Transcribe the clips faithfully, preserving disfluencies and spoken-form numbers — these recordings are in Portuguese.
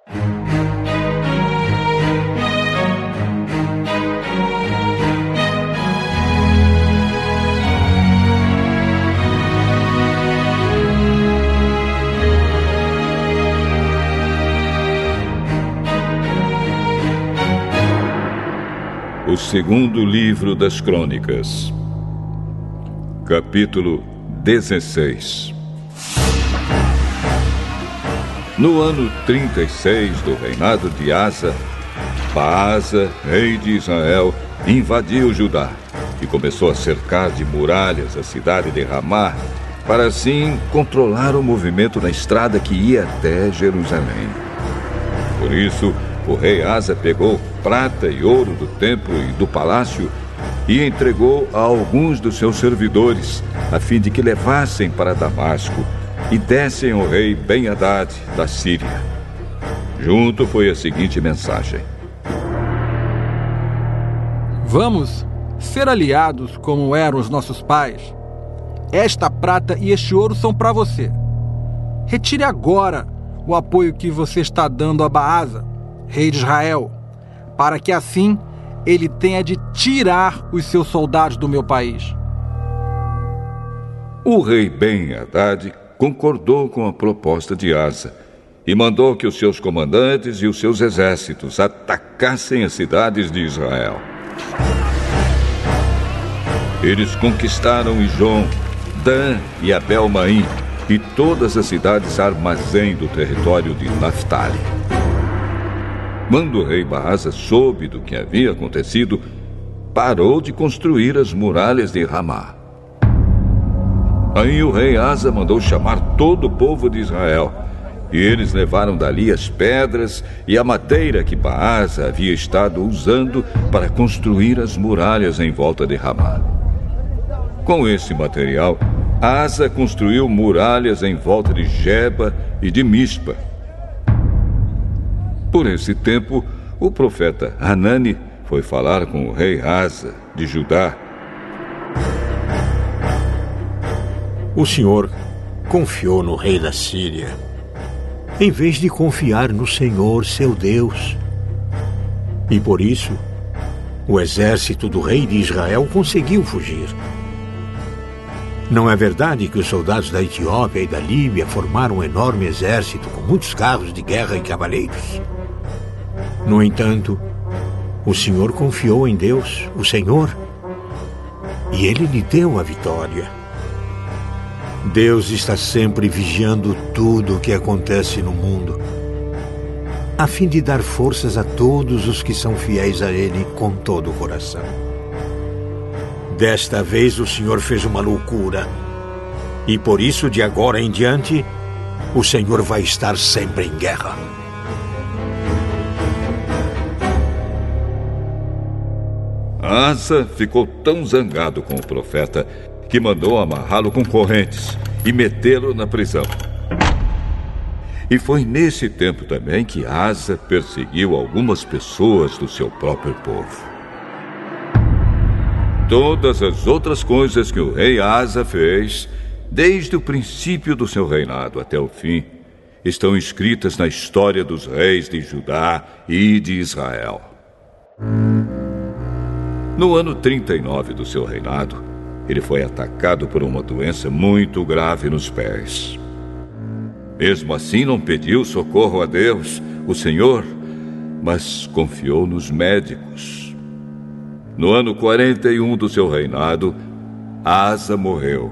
O segundo livro das Crônicas, capítulo dezesseis. No ano trinta e seis do reinado de Asa, Baasa, rei de Israel, invadiu Judá e começou a cercar de muralhas a cidade de Ramá, para assim controlar o movimento na estrada que ia até Jerusalém. Por isso, o rei Asa pegou prata e ouro do templo e do palácio e entregou a alguns dos seus servidores, a fim de que levassem para Damasco e dessem ao rei Ben-Hadad da Síria. Junto foi a seguinte mensagem: Vamos ser aliados como eram os nossos pais. Esta prata e este ouro são para você. Retire agora o apoio que você está dando a Baasa, rei de Israel, para que assim ele tenha de tirar os seus soldados do meu país. O rei Ben-Hadad concordou com a proposta de Asa e mandou que os seus comandantes e os seus exércitos atacassem as cidades de Israel. Eles conquistaram Ijon, Dan e Abel-Maim e todas as cidades armazém do território de Naftali. Quando o rei Baasa soube do que havia acontecido, parou de construir as muralhas de Ramá. Aí o rei Asa mandou chamar todo o povo de Israel, e eles levaram dali as pedras e a madeira que Baasa havia estado usando para construir as muralhas em volta de Ramá. Com esse material, Asa construiu muralhas em volta de Geba e de Mispa. Por esse tempo, o profeta Hanani foi falar com o rei Asa de Judá. O Senhor confiou no rei da Síria, em vez de confiar no Senhor, seu Deus. E por isso, o exército do rei de Israel conseguiu fugir. Não é verdade que os soldados da Etiópia e da Líbia formaram um enorme exército com muitos carros de guerra e cavaleiros? No entanto, o Senhor confiou em Deus, o Senhor, e Ele lhe deu a vitória. Deus está sempre vigiando tudo o que acontece no mundo, a fim de dar forças a todos os que são fiéis a Ele com todo o coração. Desta vez o Senhor fez uma loucura, e por isso, de agora em diante, o Senhor vai estar sempre em guerra. Asa ficou tão zangado com o profeta que mandou amarrá-lo com correntes e metê-lo na prisão. E foi nesse tempo também que Asa perseguiu algumas pessoas do seu próprio povo. Todas as outras coisas que o rei Asa fez, desde o princípio do seu reinado até o fim, estão escritas na história dos reis de Judá e de Israel. No ano trinta e nove do seu reinado, ele foi atacado por uma doença muito grave nos pés. Mesmo assim, não pediu socorro a Deus, o Senhor, mas confiou nos médicos. No ano quarenta e um do seu reinado, Asa morreu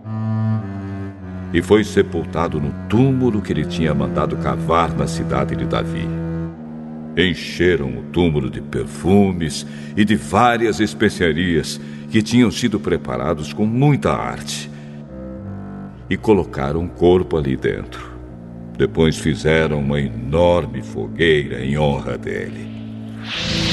e foi sepultado no túmulo que ele tinha mandado cavar na cidade de Davi. Encheram o túmulo de perfumes e de várias especiarias que tinham sido preparados com muita arte e colocaram o corpo ali dentro. Depois fizeram uma enorme fogueira em honra dele.